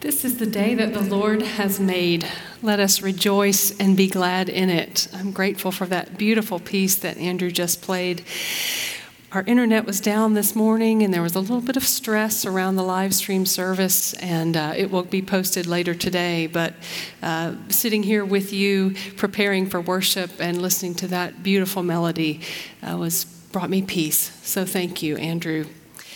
This is the day that the Lord has made. Let us rejoice and be glad in it. I'm grateful for that beautiful piece that Andrew just played. Our internet was down this morning, and there was a little bit of stress around the live stream service, and it will be posted later today. But sitting here with you, preparing for worship and listening to that beautiful melody brought me peace. So thank you, Andrew.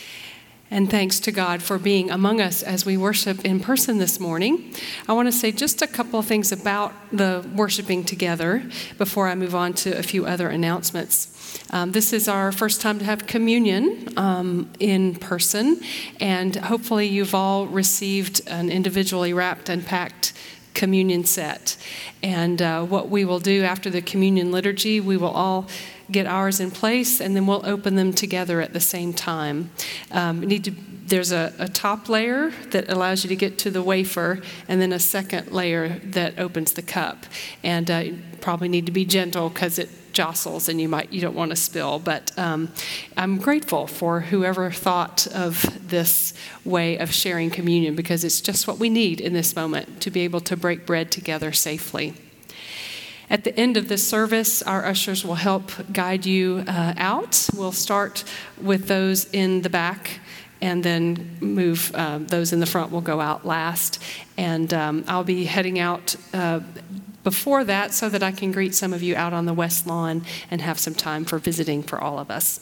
And thanks to God for being among us as we worship in person this morning. I want to say just a couple of things about the worshiping together before I move on to a few other announcements. This is our first time to have communion in person, and hopefully you've all received an individually wrapped and packed communion set. And what we will do after the communion liturgy, we will all get ours in place, and then we'll open them together at the same time. There's a top layer that allows you to get to the wafer, and then a second layer that opens the cup. And you probably need to be gentle because it jostles and you don't want to spill. But I'm grateful for whoever thought of this way of sharing communion, because it's just what we need in this moment to be able to break bread together safely. At the end of this service, our ushers will help guide you out. We'll start with those in the back and then move those in the front will go out last. And I'll be heading out before that so that I can greet some of you out on the West Lawn and have some time for visiting for all of us.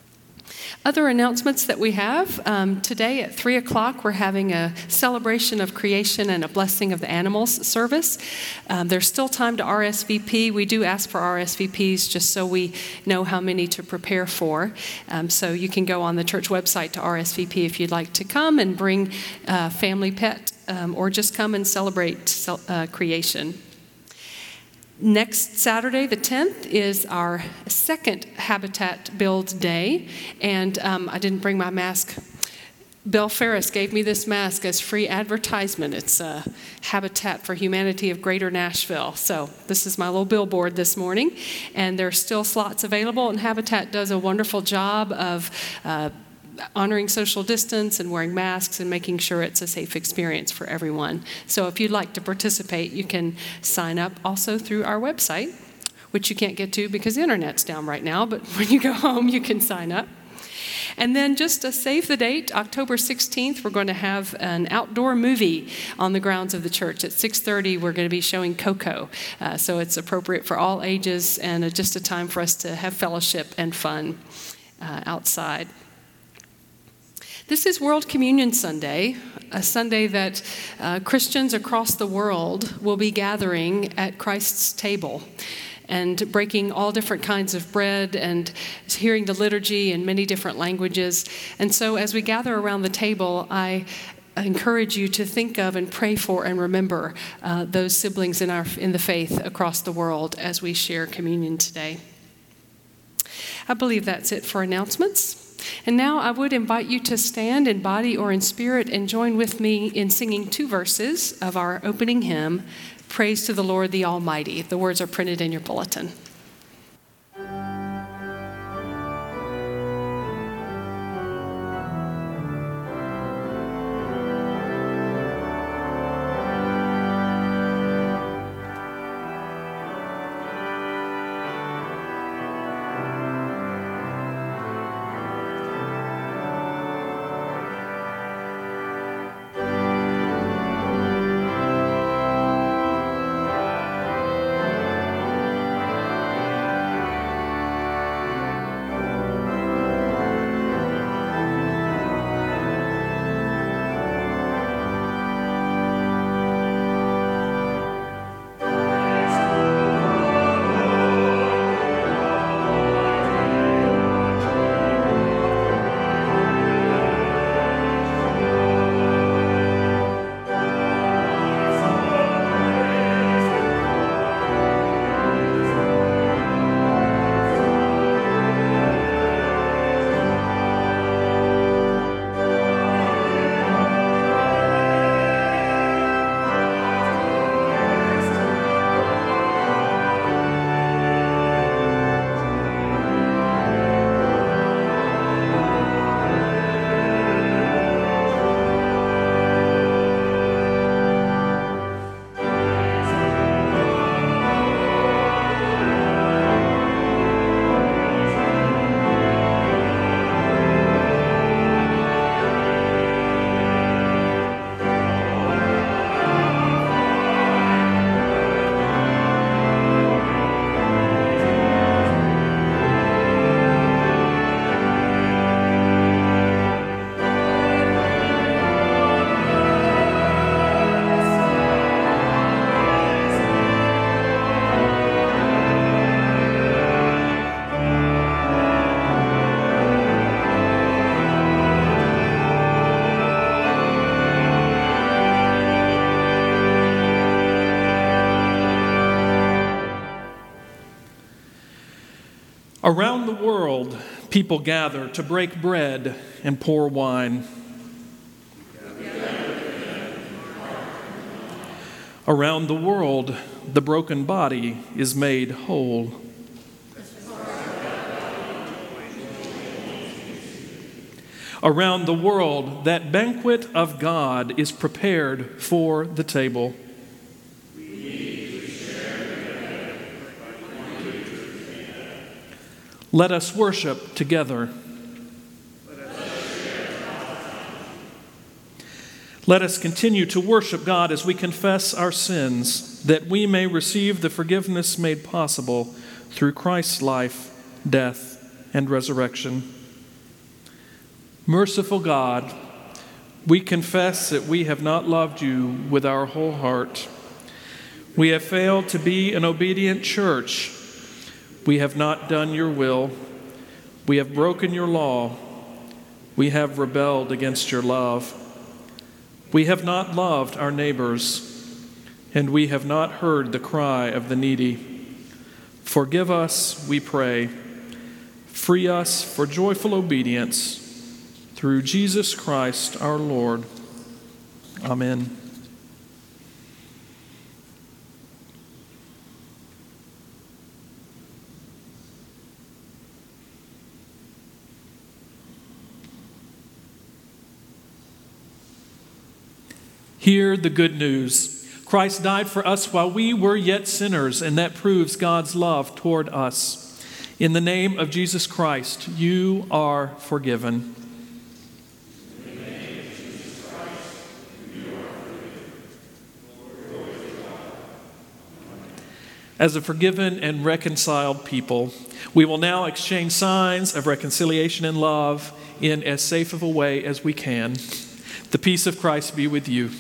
Other announcements that we have, today at 3 o'clock we're having a celebration of creation and a blessing of the animals service. There's still time to RSVP. We do ask for RSVPs just so we know how many to prepare for. So you can go on the church website to RSVP if you'd like to come and bring a family pet or just come and celebrate creation. Next Saturday, the 10th, is our second Habitat Build Day, and I didn't bring my mask. Bill Ferris gave me this mask as free advertisement. It's Habitat for Humanity of Greater Nashville. So this is my little billboard this morning, and there are still slots available, and Habitat does a wonderful job of honoring social distance and wearing masks and making sure it's a safe experience for everyone. So if you'd like to participate, you can sign up also through our website, which you can't get to because the internet's down right now, but when you go home, you can sign up. And then just to save the date, October 16th, we're going to have an outdoor movie on the grounds of the church. At 6:30, we're going to be showing Coco. So it's appropriate for all ages and just a time for us to have fellowship and fun outside. This is World Communion Sunday, a Sunday that Christians across the world will be gathering at Christ's table and breaking all different kinds of bread and hearing the liturgy in many different languages. And so as we gather around the table, I encourage you to think of and pray for and remember those siblings in the faith across the world as we share communion today. I believe that's it for announcements. And now I would invite you to stand in body or in spirit and join with me in singing 2 verses of our opening hymn, Praise to the Lord the Almighty. The words are printed in your bulletin. Around the world, people gather to break bread and pour wine. Around the world, the broken body is made whole. Around the world, that banquet of God is prepared for the table. Let us worship together. Let us continue to worship God as we confess our sins, that we may receive the forgiveness made possible through Christ's life, death, and resurrection. Merciful God, we confess that we have not loved you with our whole heart. We have failed to be an obedient church. We have not done your will. We have broken your law. We have rebelled against your love. We have not loved our neighbors, and we have not heard the cry of the needy. Forgive us, we pray. Free us for joyful obedience through Jesus Christ our Lord. Amen. Hear the good news. Christ died for us while we were yet sinners, and that proves God's love toward us. In the name of Jesus Christ, you are forgiven. As a forgiven and reconciled people, we will now exchange signs of reconciliation and love in as safe of a way as we can. The peace of Christ be with you.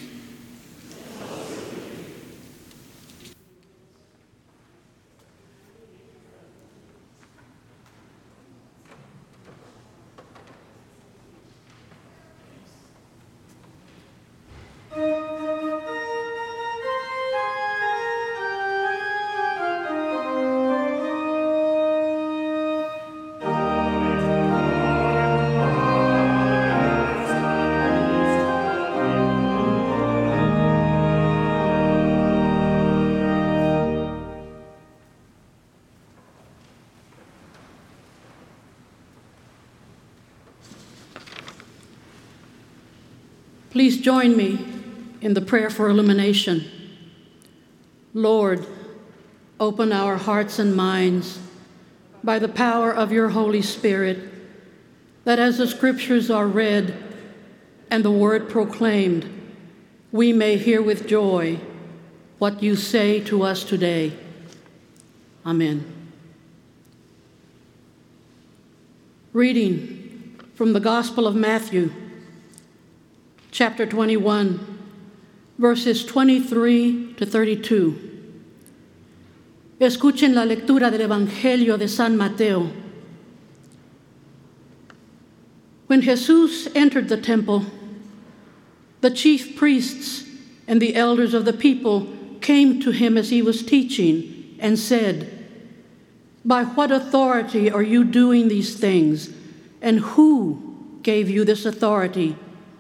Please join me in the prayer for illumination. Lord, open our hearts and minds by the power of your Holy Spirit, that as the scriptures are read and the word proclaimed, we may hear with joy what you say to us today. Amen. Reading from the Gospel of Matthew, chapter 21, verses 23 to 32. Escuchen la lectura del Evangelio de San Mateo. When Jesus entered the temple, the chief priests and the elders of the people came to him as he was teaching and said, "By what authority are you doing these things, and who gave you this authority?"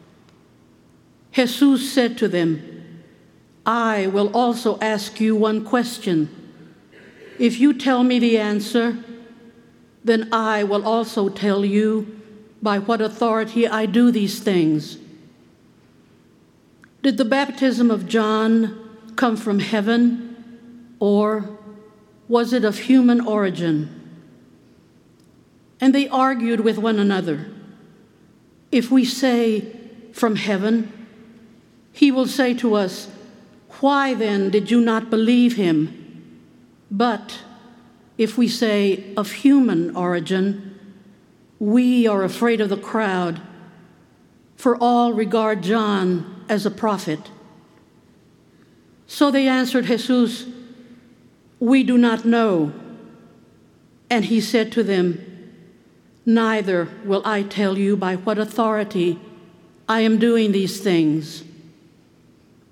Jesus said to them, "I will also ask you one question. If you tell me the answer, then I will also tell you by what authority I do these things. Did the baptism of John come from heaven, or was it of human origin?" And they argued with one another. "If we say, 'From heaven,' he will say to us, 'Why then did you not believe him?' But if we say, 'Of human origin,' we are afraid of the crowd, for all regard John as a prophet." So they answered Jesus, "We do not know." And he said to them, "Neither will I tell you by what authority I am doing these things."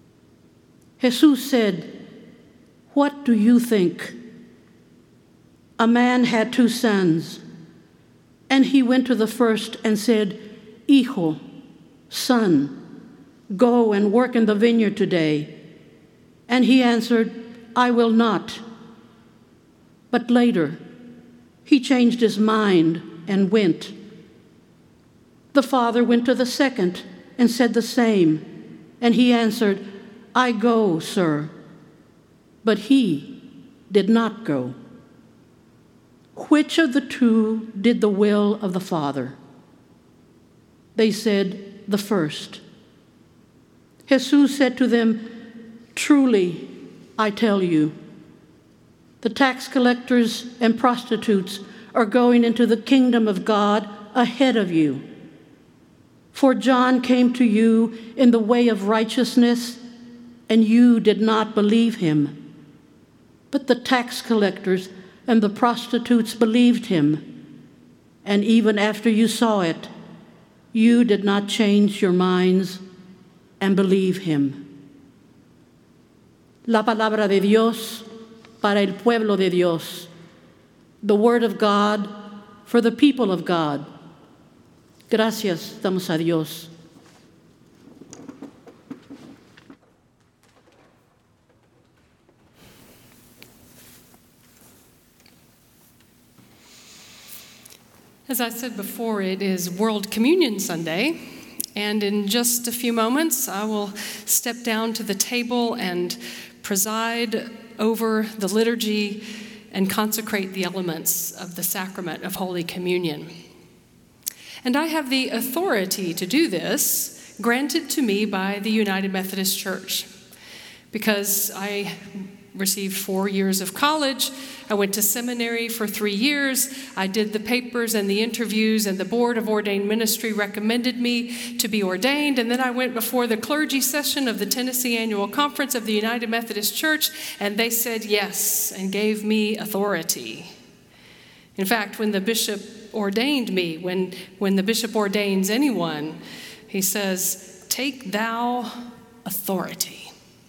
Jesus said, "What do you think? A man had 2 sons, and he went to the first and said, Hijo, son, go and work in the vineyard today. And he answered, I will not. But later, he changed his mind and went. The father went to the second and said the same. And he answered, I go, sir. But he did not go. Which of the 2 did the will of the Father? They said, the first. Jesus said to them, truly, I tell you, the tax collectors and prostitutes are going into the kingdom of God ahead of you. For John came to you in the way of righteousness, and you did not believe him. But the tax collectors and the prostitutes believed him, and even after you saw it, you did not change your minds and believe him. La palabra de Dios para el pueblo de Dios, the word of God for the people of God. Gracias damos a Dios. As I said before, it is World Communion Sunday, and in just a few moments, I will step down to the table and preside over the liturgy and consecrate the elements of the sacrament of Holy Communion. And I have the authority to do this granted to me by the United Methodist Church, because I received 4 years of college. I went to seminary for 3 years. I did the papers and the interviews, and the Board of Ordained Ministry recommended me to be ordained. And then I went before the clergy session of the Tennessee Annual Conference of the United Methodist Church, and they said yes and gave me authority. In fact, when the bishop ordained me, when the bishop ordains anyone, he says, "Take thou authority."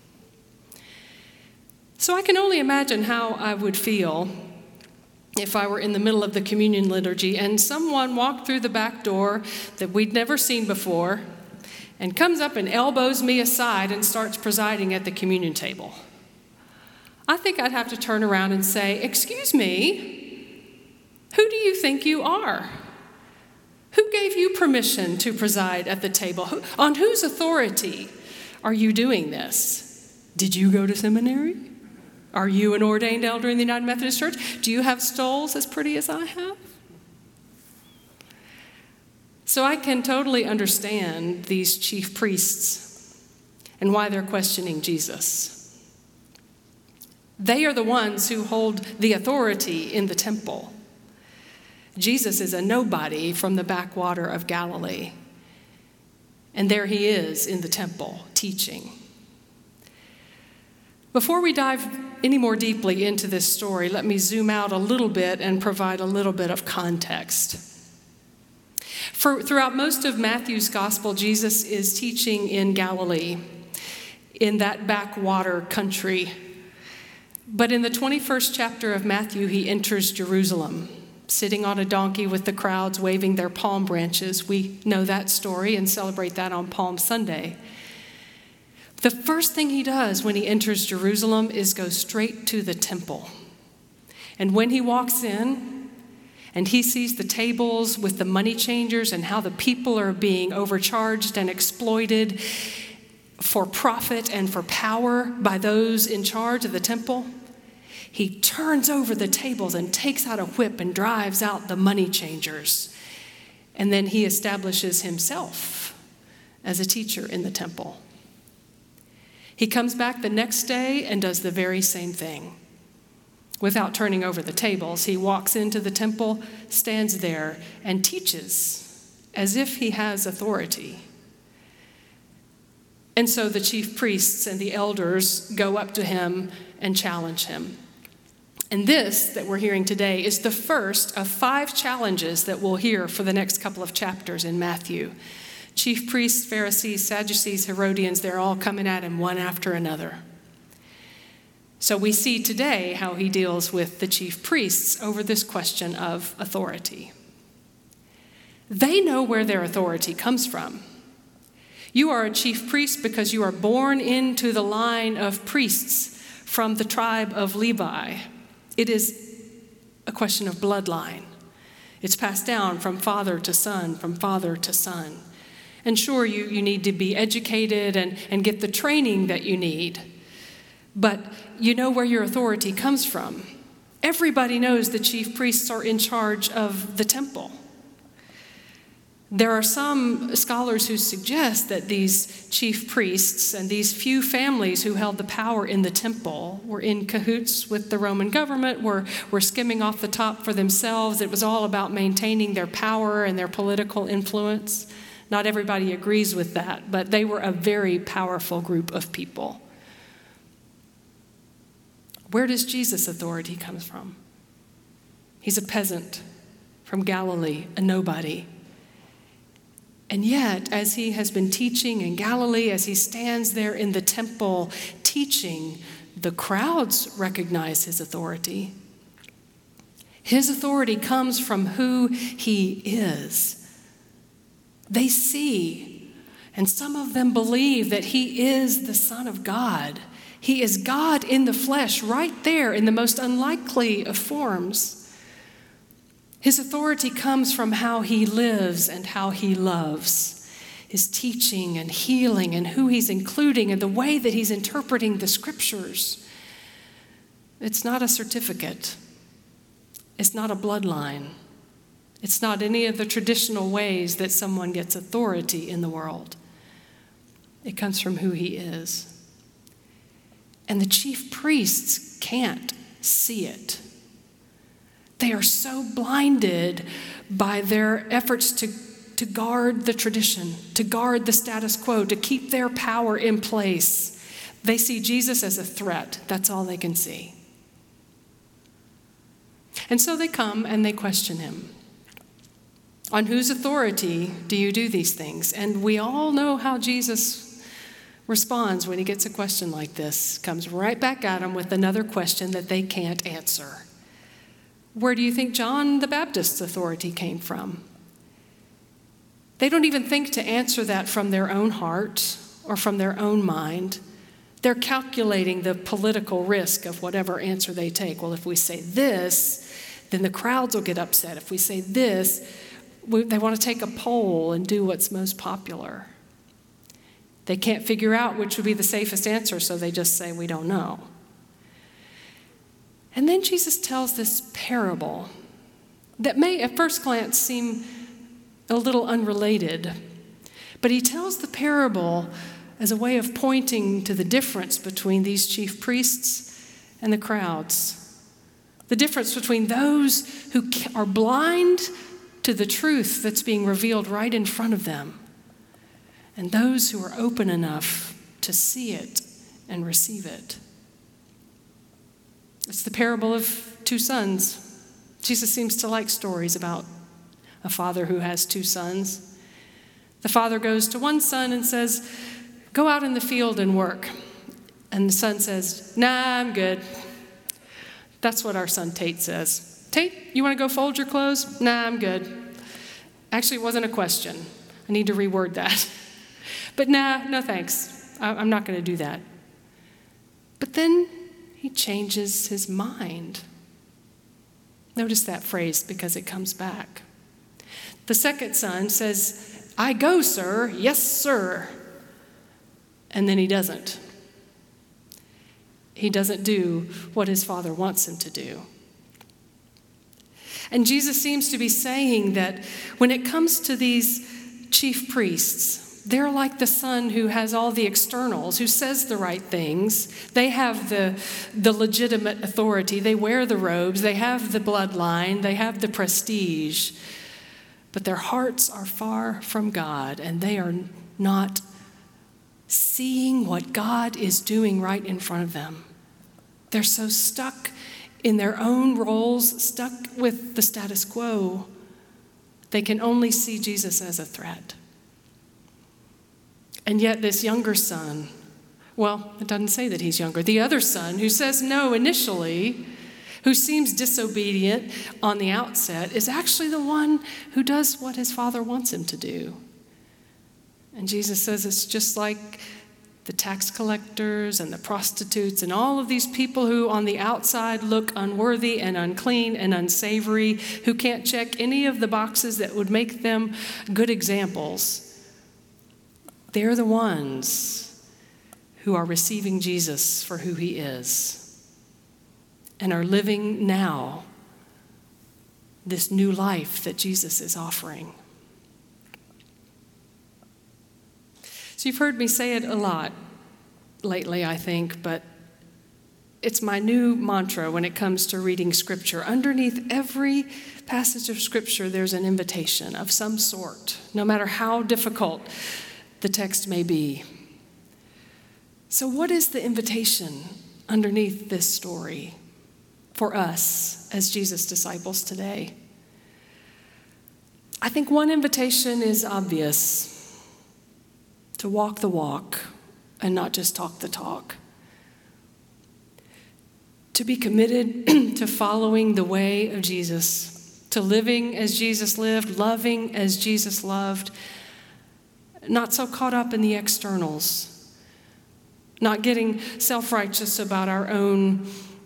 So I can only imagine how I would feel if I were in the middle of the communion liturgy and someone walked through the back door that we'd never seen before and comes up and elbows me aside and starts presiding at the communion table. I think I'd have to turn around and say, "Excuse me, who do you think you are? Who gave you permission to preside at the table? On whose authority are you doing this? Did you go to seminary? Are you an ordained elder in the United Methodist Church? Do you have stoles as pretty as I have?" So I can totally understand these chief priests and why they're questioning Jesus. They are the ones who hold the authority in the temple. Jesus is a nobody from the backwater of Galilee. And there he is in the temple teaching. Before we dive any more deeply into this story, let me zoom out a little bit and provide a little bit of context. Throughout most of Matthew's gospel, Jesus is teaching in Galilee, in that backwater country. But in the 21st chapter of Matthew, he enters Jerusalem, sitting on a donkey with the crowds waving their palm branches. We know that story and celebrate that on Palm Sunday. The first thing he does when he enters Jerusalem is go straight to the temple. And when he walks in and he sees the tables with the money changers and how the people are being overcharged and exploited for profit and for power by those in charge of the temple, he turns over the tables and takes out a whip and drives out the money changers. And then he establishes himself as a teacher in the temple. He comes back the next day and does the very same thing. Without turning over the tables, he walks into the temple, stands there, and teaches as if he has authority. And so the chief priests and the elders go up to him and challenge him. And this that we're hearing today is the first of 5 challenges that we'll hear for the next couple of chapters in Matthew. Chief priests, Pharisees, Sadducees, Herodians, they're all coming at him one after another. So we see today how he deals with the chief priests over this question of authority. They know where their authority comes from. You are a chief priest because you are born into the line of priests from the tribe of Levi. It is a question of bloodline. It's passed down from father to son, from father to son. And sure, you need to be educated and get the training that you need. But you know where your authority comes from. Everybody knows the chief priests are in charge of the temple. There are some scholars who suggest that these chief priests and these few families who held the power in the temple were in cahoots with the Roman government, were skimming off the top for themselves. It was all about maintaining their power and their political influence. Not everybody agrees with that, but they were a very powerful group of people. Where does Jesus' authority come from? He's a peasant from Galilee, a nobody. And yet, as he has been teaching in Galilee, as he stands there in the temple teaching, the crowds recognize his authority. His authority comes from who he is. They see, and some of them believe that he is the Son of God. He is God in the flesh, right there in the most unlikely of forms. His authority comes from how he lives and how he loves, his teaching and healing and who he's including and the way that he's interpreting the scriptures. It's not a certificate. It's not a bloodline. It's not any of the traditional ways that someone gets authority in the world. It comes from who he is. And the chief priests can't see it. They are so blinded by their efforts to guard the tradition, to guard the status quo, to keep their power in place. They see Jesus as a threat. That's all they can see. And so they come and they question him. On whose authority do you do these things? And we all know how Jesus responds when he gets a question like this. Comes right back at him with another question that they can't answer. Where do you think John the Baptist's authority came from? They don't even think to answer that from their own heart or from their own mind. They're calculating the political risk of whatever answer they take. Well, if we say this, then the crowds will get upset. If we say this, they want to take a poll and do what's most popular. They can't figure out which would be the safest answer, so they just say, we don't know. And then Jesus tells this parable that may at first glance seem a little unrelated, but he tells the parable as a way of pointing to the difference between these chief priests and the crowds. The difference between those who are blind to the truth that's being revealed right in front of them and those who are open enough to see it and receive it. It's the parable of two sons. Jesus seems to like stories about a father who has two sons. The father goes to one son and says, go out in the field and work. And the son says, nah, I'm good. That's what our son Tate says. Tate, you want to go fold your clothes? Nah, I'm good. Actually, it wasn't a question. I need to reword that. But nah, no thanks. I'm not going to do that. But then he changes his mind. Notice that phrase because it comes back. The second son says, I go, sir. Yes, sir. And then he doesn't. He doesn't do what his father wants him to do. And Jesus seems to be saying that when it comes to these chief priests, they're like the son who has all the externals, who says the right things. They have the legitimate authority. They wear the robes. They have the bloodline. They have the prestige. But their hearts are far from God, and they are not seeing what God is doing right in front of them. They're so stuck in their own roles, stuck with the status quo, they can only see Jesus as a threat. And yet this younger son Well, it doesn't say that he's younger. The other son, who says no initially, who seems disobedient on the outset, is actually the one who does what his father wants him to do. And Jesus says it's just like the tax collectors and the prostitutes and all of these people who on the outside look unworthy and unclean and unsavory, who can't check any of the boxes that would make them good examples. They're the ones who are receiving Jesus for who he is and are living now this new life that Jesus is offering. So you've heard me say it a lot lately, I think, but it's my new mantra when it comes to reading Scripture. Underneath every passage of Scripture, there's an invitation of some sort, no matter how difficult the text may be. So what is the invitation underneath this story for us as Jesus' disciples today? I think one invitation is obvious: to walk the walk and not just talk the talk. To be committed to following the way of Jesus, to living as Jesus lived, loving as Jesus loved, not so caught up in the externals, not getting self-righteous about our own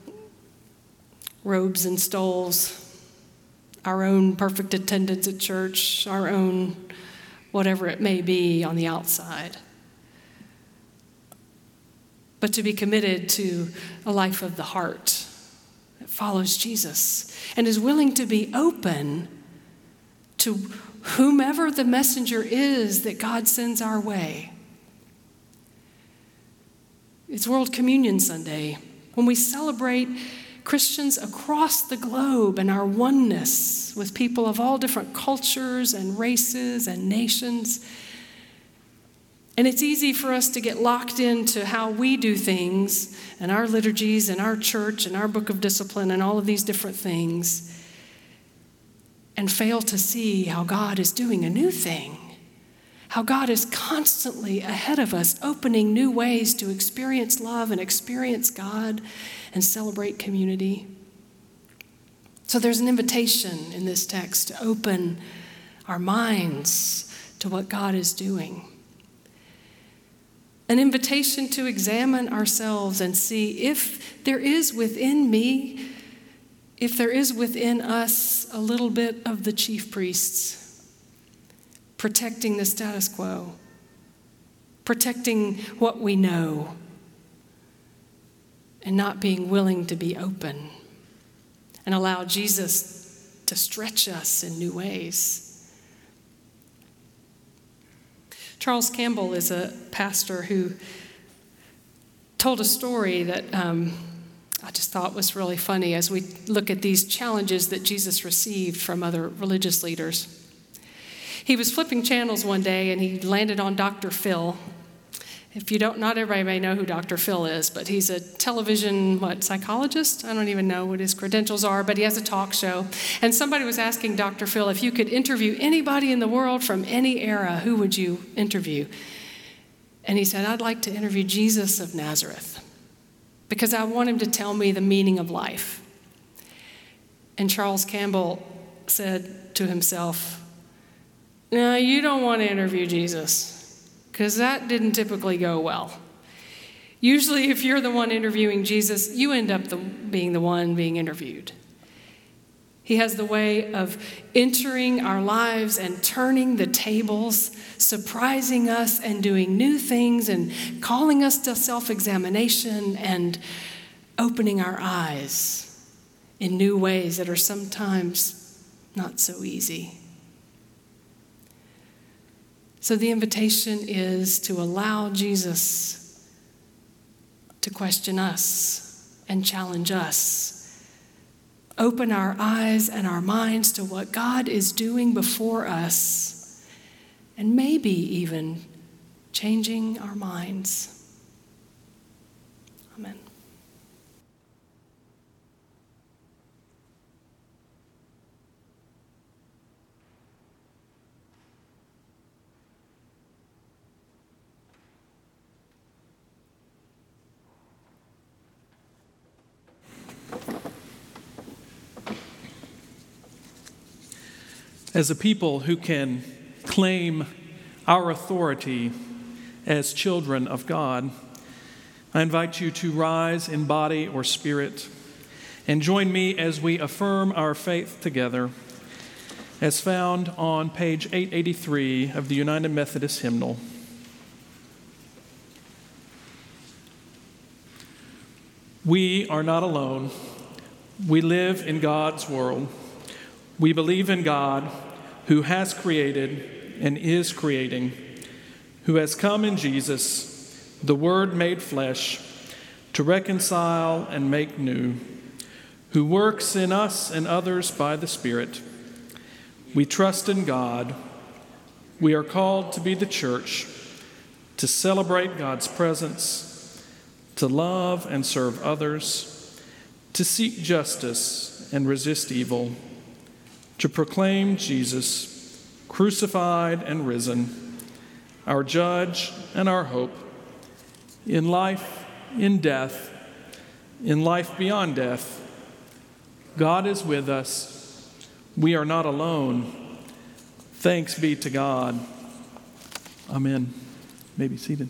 robes and stoles, our own perfect attendance at church, our own whatever it may be on the outside. But to be committed to a life of the heart that follows Jesus and is willing to be open to whomever the messenger is that God sends our way. It's World Communion Sunday, when we celebrate Christians across the globe and our oneness with people of all different cultures and races and nations. And it's easy for us to get locked into how we do things and our liturgies and our church and our book of discipline and all of these different things, and fail to see how God is doing a new thing, how God is constantly ahead of us, opening new ways to experience love and experience God and celebrate community. So there's an invitation in this text to open our minds to what God is doing. An invitation to examine ourselves and see if there is within me, if there is within us a little bit of the chief priests, protecting the status quo, protecting what we know, and not being willing to be open and allow Jesus to stretch us in new ways. Charles Campbell is a pastor who told a story that I just thought was really funny as we look at these challenges that Jesus received from other religious leaders. He was flipping channels one day and he landed on Dr. Phil. If you don't, not everybody may know who Dr. Phil is, but he's a television, psychologist? I don't even know what his credentials are, but he has a talk show. And somebody was asking Dr. Phil, if you could interview anybody in the world from any era, who would you interview? And he said, I'd like to interview Jesus of Nazareth, because I want him to tell me the meaning of life. And Charles Campbell said to himself, no, you don't want to interview Jesus, because that didn't typically go well. Usually, if you're the one interviewing Jesus, you end up being the one being interviewed. He has the way of entering our lives and turning the tables, surprising us and doing new things and calling us to self-examination and opening our eyes in new ways that are sometimes not so easy. So the invitation is to allow Jesus to question us and challenge us. Open our eyes and our minds to what God is doing before us, and maybe even changing our minds. Amen. as a people who can claim our authority as children of God, I invite you to rise in body or spirit and join me as we affirm our faith together, as found on page 883 of the United Methodist Hymnal. We are not alone. We live in God's world. We believe in God, who has created and is creating, who has come in Jesus, the Word made flesh, to reconcile and make new, who works in us and others by the Spirit. We trust in God. We are called to be the church, to celebrate God's presence, to love and serve others, to seek justice and resist evil, to proclaim Jesus, crucified and risen, our judge and our hope, in life, in death, in life beyond death. God is with us. We are not alone. Thanks be to God. Amen. You may be seated.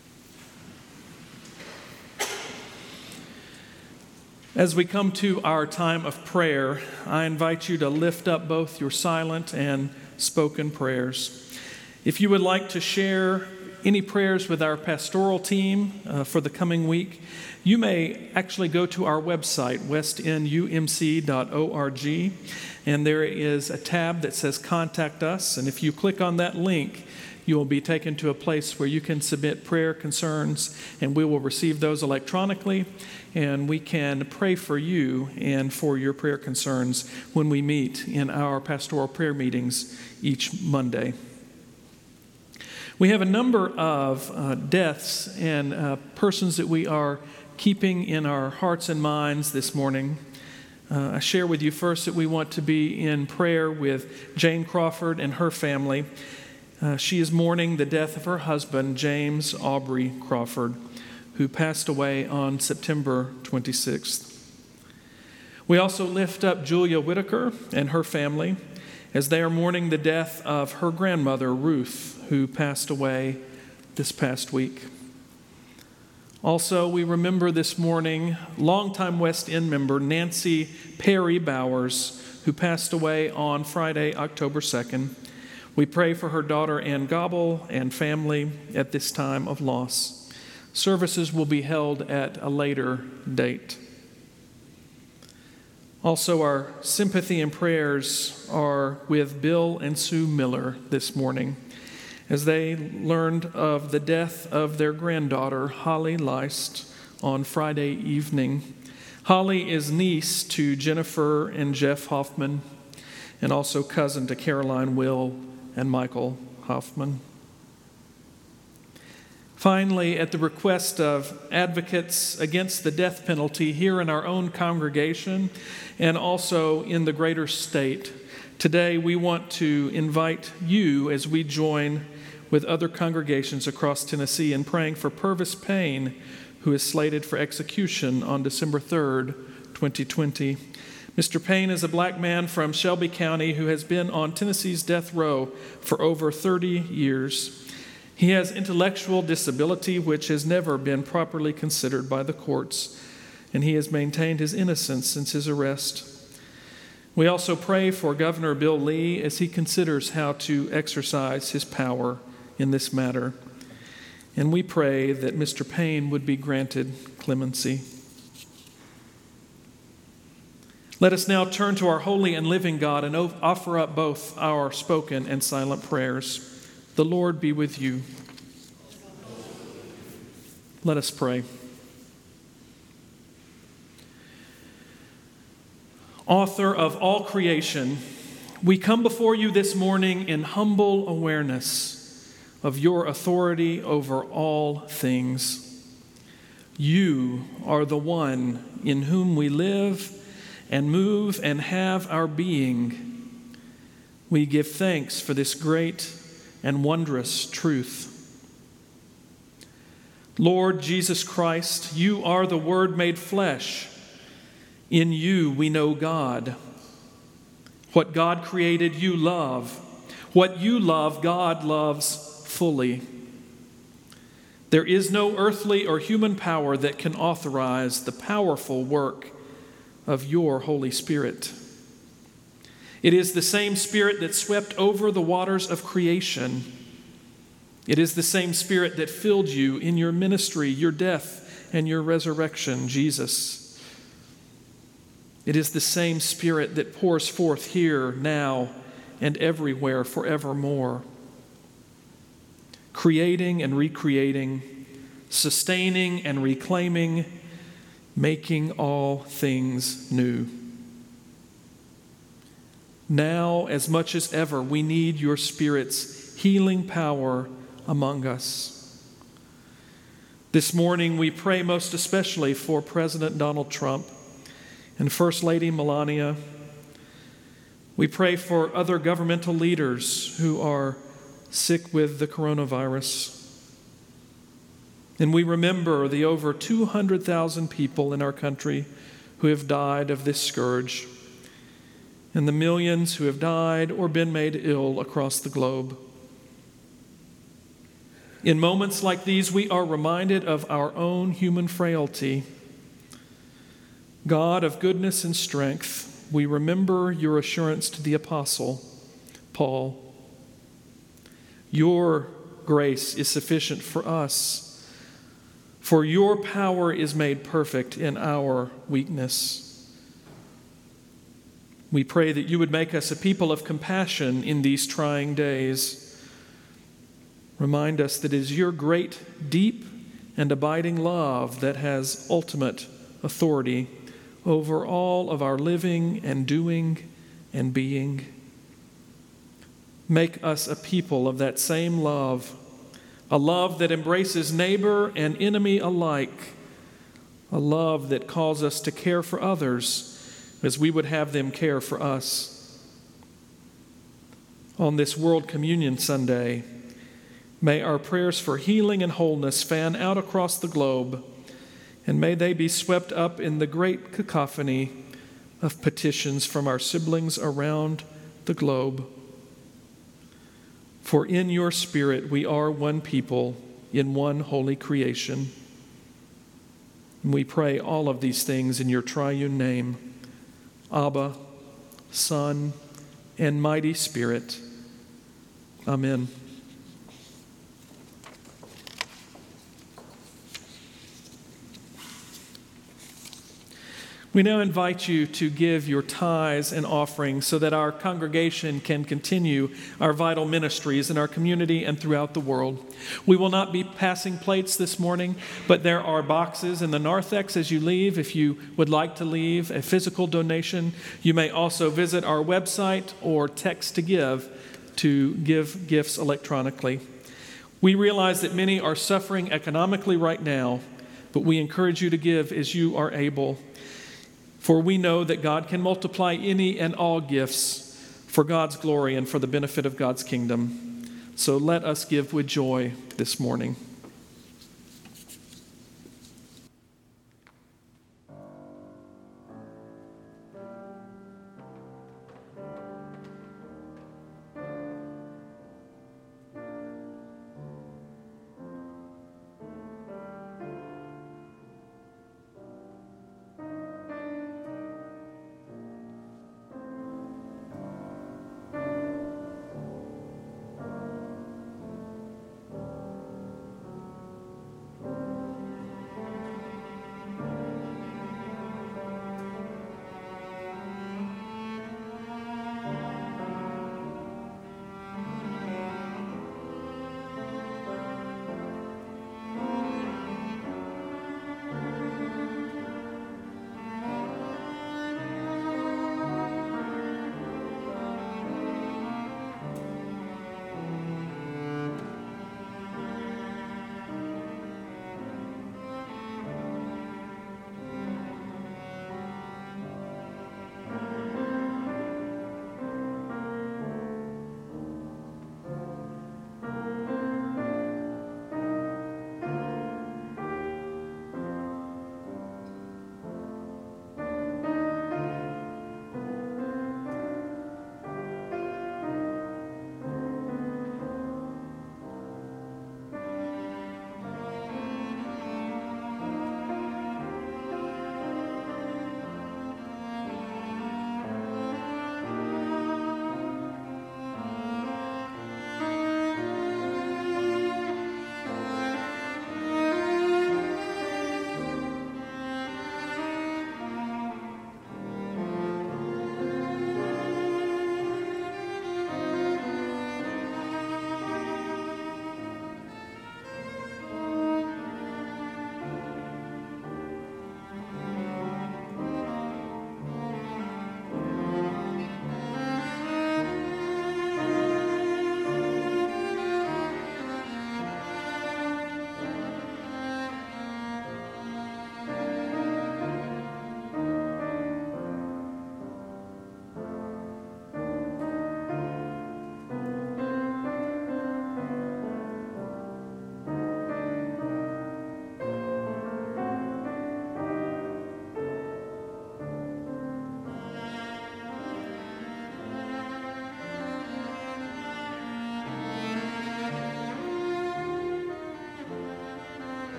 As we come to our time of prayer, I invite you to lift up both your silent and spoken prayers. If you would like to share any prayers with our pastoral team for the coming week, you may actually go to our website, westendumc.org, and there is a tab that says Contact Us, and if you click on that link, you will be taken to a place where you can submit prayer concerns, and we will receive those electronically, and we can pray for you and for your prayer concerns when we meet in our pastoral prayer meetings each Monday. We have a number of deaths and persons that we are keeping in our hearts and minds this morning. I share with you first that we want to be in prayer with Jane Crawford and her family. She is mourning the death of her husband, James Aubrey Crawford, who passed away on September 26th. We also lift up Julia Whitaker and her family as they are mourning the death of her grandmother, Ruth, who passed away this past week. Also, we remember this morning longtime West End member Nancy Perry Bowers, who passed away on Friday, October 2nd. We pray for her daughter Ann Gobble and family at this time of loss. Services will be held at a later date. Also, our sympathy and prayers are with Bill and Sue Miller this morning as they learned of the death of their granddaughter, Holly Leist, on Friday evening. Holly is niece to Jennifer and Jeff Hoffman, and also cousin to Caroline, Will, and Michael Hoffman. Finally, at the request of advocates against the death penalty here in our own congregation and also in the greater state, today we want to invite you as we join with other congregations across Tennessee in praying for Purvis Payne, who is slated for execution on December 3rd, 2020. Mr. Payne is a black man from Shelby County who has been on Tennessee's death row for over 30 years. He has intellectual disability which has never been properly considered by the courts, and he has maintained his innocence since his arrest. We also pray for Governor Bill Lee as he considers how to exercise his power in this matter. And we pray that Mr. Payne would be granted clemency. Let us now turn to our holy and living God and offer up both our spoken and silent prayers. The Lord be with you. Let us pray. Author of all creation, we come before you this morning in humble awareness of your authority over all things. You are the one in whom we live and move and have our being. We give thanks for this great and wondrous truth. Lord Jesus Christ, you are the Word made flesh. In you we know God. What God created, you love. What you love, God loves fully. There is no earthly or human power that can authorize the powerful work of your Holy Spirit. It is the same Spirit that swept over the waters of creation. It is the same Spirit that filled you in your ministry, your death, and your resurrection, Jesus. It is the same Spirit that pours forth here, now, and everywhere forevermore, creating and recreating, sustaining and reclaiming, making all things new. Now, as much as ever, we need your Spirit's healing power among us. This morning, we pray most especially for President Donald Trump and First Lady Melania. We pray for other governmental leaders who are sick with the coronavirus. And we remember the over 200,000 people in our country who have died of this scourge, and the millions who have died or been made ill across the globe. In moments like these, we are reminded of our own human frailty. God of goodness and strength, we remember your assurance to the apostle Paul. Your grace is sufficient for us, for your power is made perfect in our weakness. We pray that you would make us a people of compassion in these trying days. Remind us that it is your great, deep, and abiding love that has ultimate authority over all of our living and doing and being. Make us a people of that same love, a love that embraces neighbor and enemy alike, a love that calls us to care for others as we would have them care for us. On this World Communion Sunday, may our prayers for healing and wholeness fan out across the globe, and may they be swept up in the great cacophony of petitions from our siblings around the globe. For in your Spirit we are one people in one holy creation. And we pray all of these things in your triune name, Abba, Son, and mighty Spirit. Amen. We now invite you to give your tithes and offerings so that our congregation can continue our vital ministries in our community and throughout the world. We will not be passing plates this morning, but there are boxes in the narthex as you leave. If you would like to leave a physical donation, you may also visit our website or text to give gifts electronically. We realize that many are suffering economically right now, but we encourage you to give as you are able. For we know that God can multiply any and all gifts for God's glory and for the benefit of God's kingdom. So let us give with joy this morning.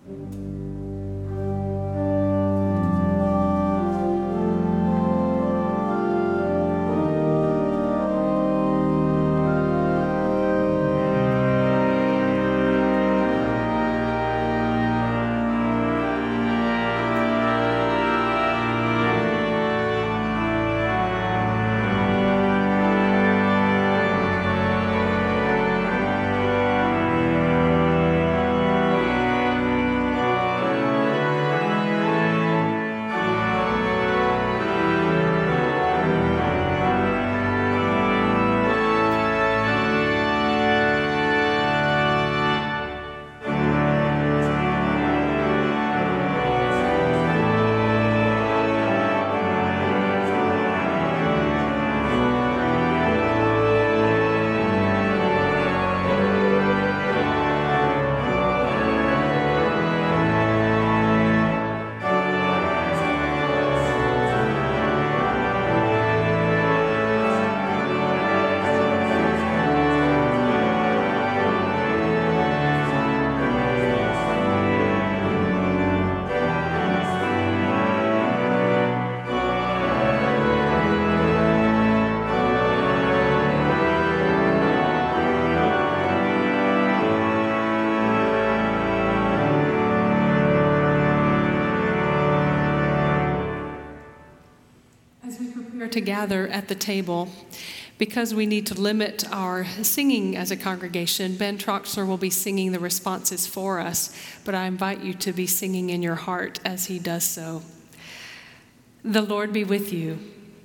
To gather at the table, because we need to limit our singing as a congregation, Ben Troxler will be singing the responses for us, but I invite you to be singing in your heart as he does so. The Lord be with you.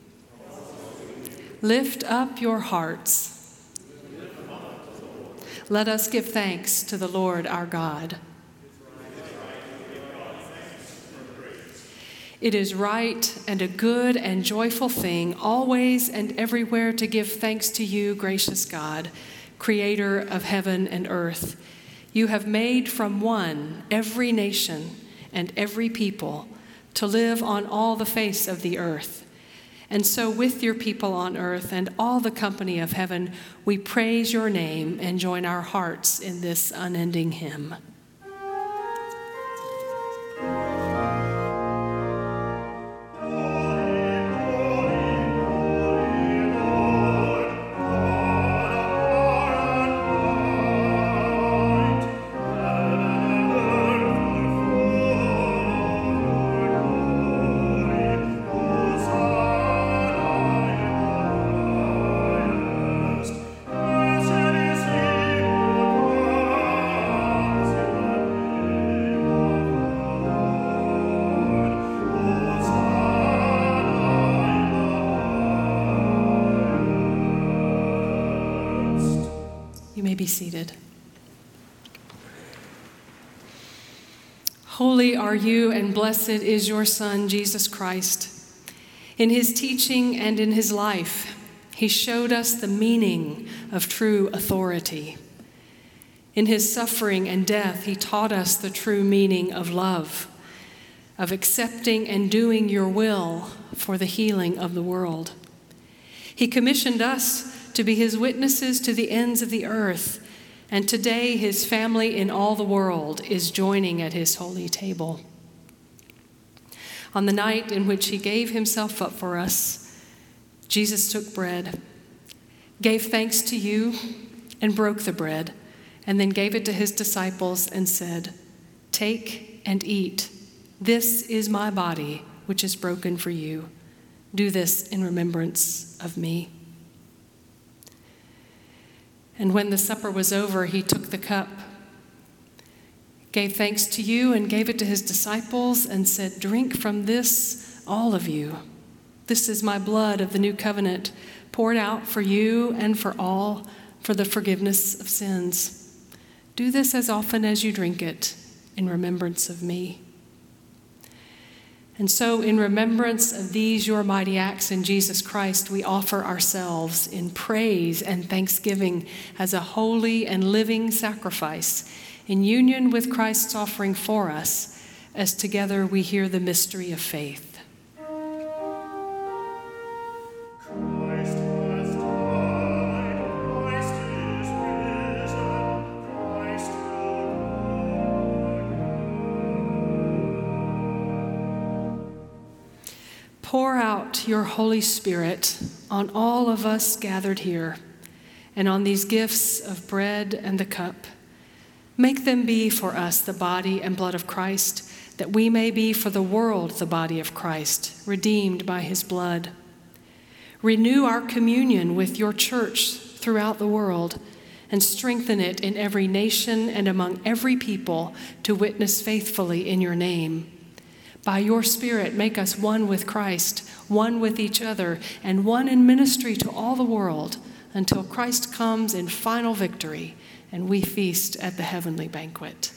Lift up your hearts. Let us give thanks to the Lord our God. It is right and a good and joyful thing, always and everywhere, to give thanks to you, gracious God, creator of heaven and earth. You have made from one every nation and every people to live on all the face of the earth. And so with your people on earth and all the company of heaven, we praise your name and join our hearts in this unending hymn. Be seated. Holy are you, and blessed is your Son, Jesus Christ. In his teaching and in his life, he showed us the meaning of true authority. In his suffering and death, he taught us the true meaning of love, of accepting and doing your will for the healing of the world. He commissioned us to be his witnesses to the ends of the earth, and today his family in all the world is joining at his holy table. On the night in which he gave himself up for us, Jesus took bread, gave thanks to you, and broke the bread, and then gave it to his disciples and said, "Take and eat. This is my body, which is broken for you. Do this in remembrance of me." And when the supper was over, he took the cup, gave thanks to you, and gave it to his disciples and said, "Drink from this, all of you. This is my blood of the new covenant, poured out for you and for all for the forgiveness of sins. Do this as often as you drink it in remembrance of me." And so, in remembrance of these your mighty acts in Jesus Christ, we offer ourselves in praise and thanksgiving as a holy and living sacrifice in union with Christ's offering for us, as together we hear the mystery of faith. Pour out your Holy Spirit on all of us gathered here and on these gifts of bread and the cup. Make them be for us the body and blood of Christ, that we may be for the world the body of Christ, redeemed by his blood. Renew our communion with your church throughout the world and strengthen it in every nation and among every people to witness faithfully in your name. By your Spirit, make us one with Christ, one with each other, and one in ministry to all the world until Christ comes in final victory and we feast at the heavenly banquet.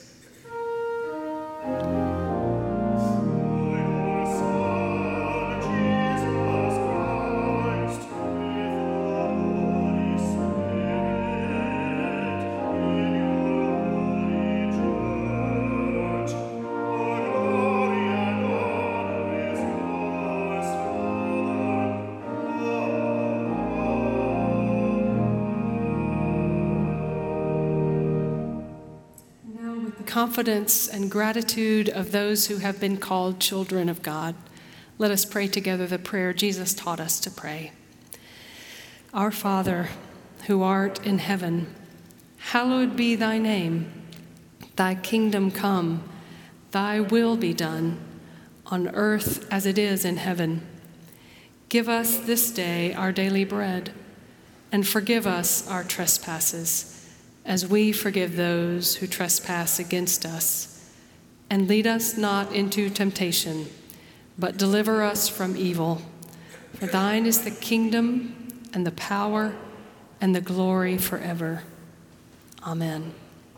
Confidence and gratitude of those who have been called children of God, let us pray together the prayer Jesus taught us to pray. Our Father, who art in heaven, hallowed be thy name. Thy kingdom come, thy will be done, on earth as it is in heaven. Give us this day our daily bread, and forgive us our trespasses, as we forgive those who trespass against us. And lead us not into temptation, but deliver us from evil. For thine is the kingdom and the power and the glory forever. Amen.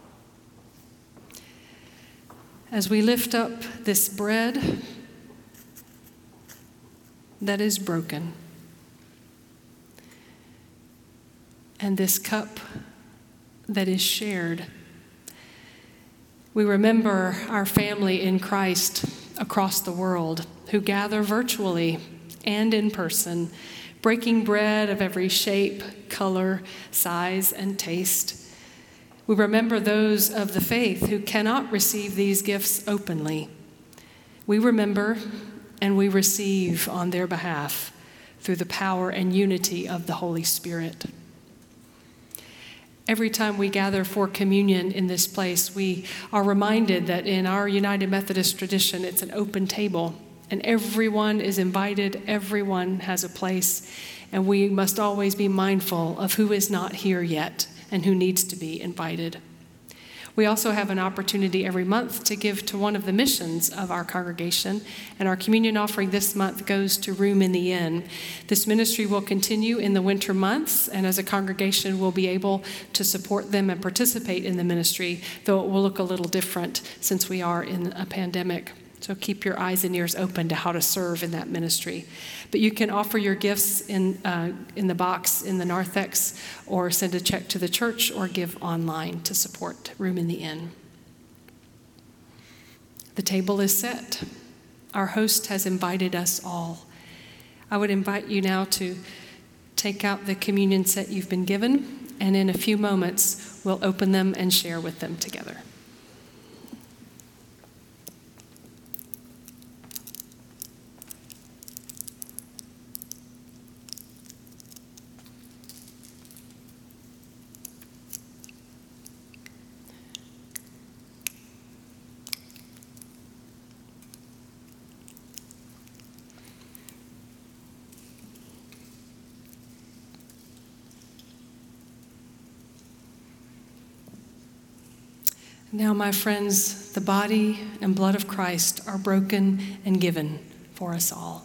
As we lift up this bread that is broken, and this cup that is shared, we remember our family in Christ across the world who gather virtually and in person, breaking bread of every shape, color, size, and taste. We remember those of the faith who cannot receive these gifts openly. We remember and we receive on their behalf through the power and unity of the Holy Spirit. Every time we gather for communion in this place, we are reminded that in our United Methodist tradition, it's an open table, and everyone is invited, everyone has a place, and we must always be mindful of who is not here yet and who needs to be invited. We also have an opportunity every month to give to one of the missions of our congregation, and our communion offering this month goes to Room in the Inn. This ministry will continue in the winter months, and as a congregation, we'll be able to support them and participate in the ministry, though it will look a little different since we are in a pandemic. So keep your eyes and ears open to how to serve in that ministry. But you can offer your gifts in the box in the narthex, or send a check to the church, or give online to support Room in the Inn. The table is set. Our host has invited us all. I would invite you now to take out the communion set you've been given, and in a few moments, we'll open them and share with them together. Now, my friends, the body and blood of Christ are broken and given for us all.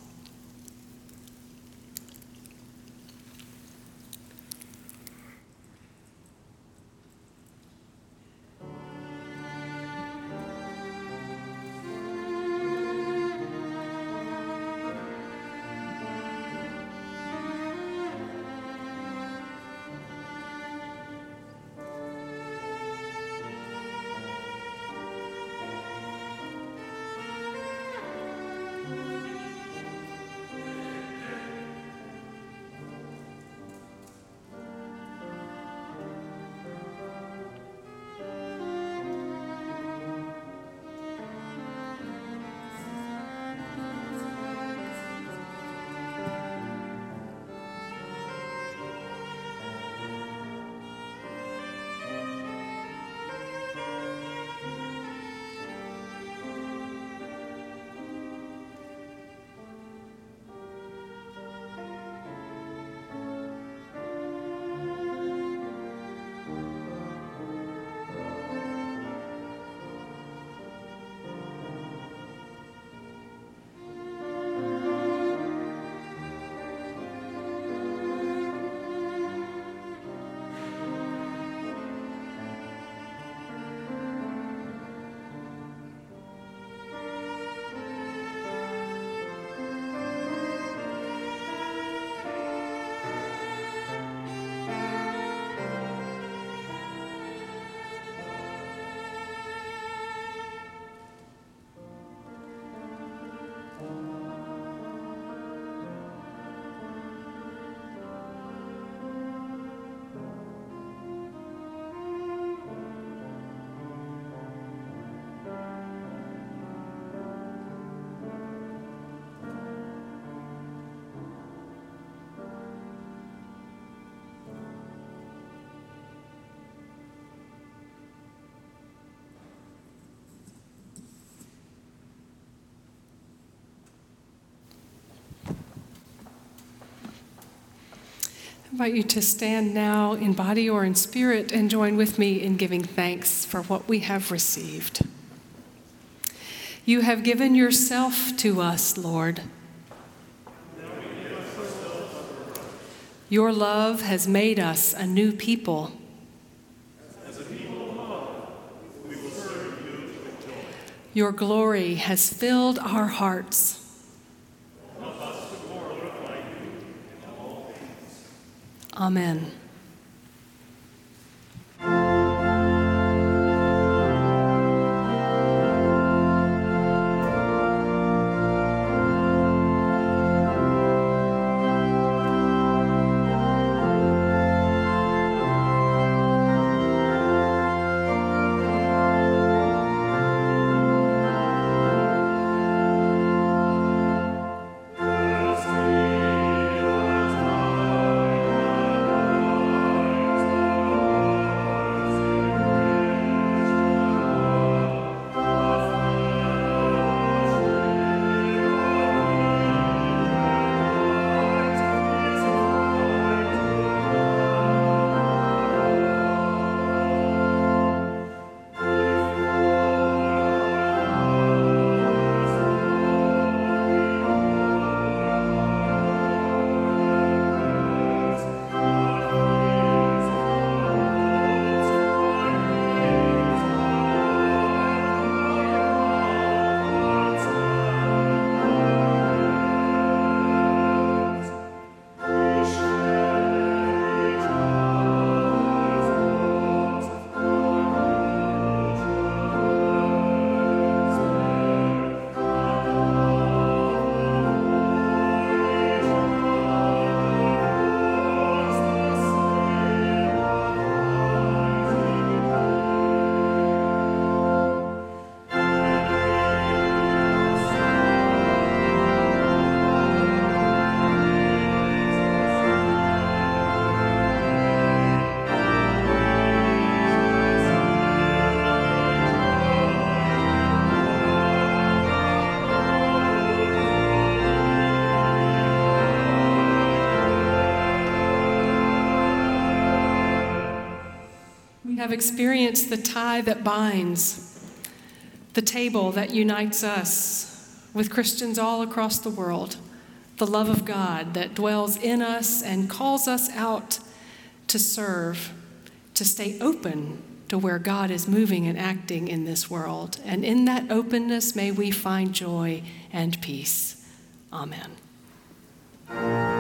invite you to stand now in body or in spirit and join with me in giving thanks for what we have received. You have given yourself to us, Lord. Your love has made us a new people. As a people of love, we will serve you with joy. Your glory has filled our hearts. Help us to glorify you in all things. Amen. Have experienced the tie that binds, the table that unites us with Christians all across the world, the love of God that dwells in us and calls us out to serve, to stay open to where God is moving and acting in this world. And in that openness, may we find joy and peace. Amen.